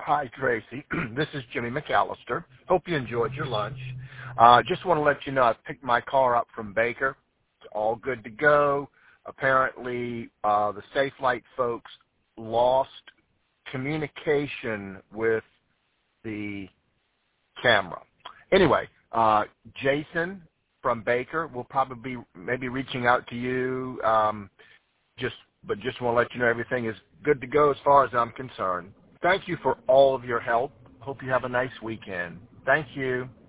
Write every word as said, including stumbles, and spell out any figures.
Hi, Tracy. This is Jimmy McAllister. Hope you enjoyed your lunch. Uh, just want to let you know I picked my car up from Baker. It's all good to go. Apparently, uh, the Safe Light folks lost communication with the camera. Anyway, uh, Jason from Baker will probably be maybe reaching out to you. Um, just, but just want to let you know everything is good to go as far as I'm concerned. Thank you for all of your help. Hope you have a nice weekend. Thank you.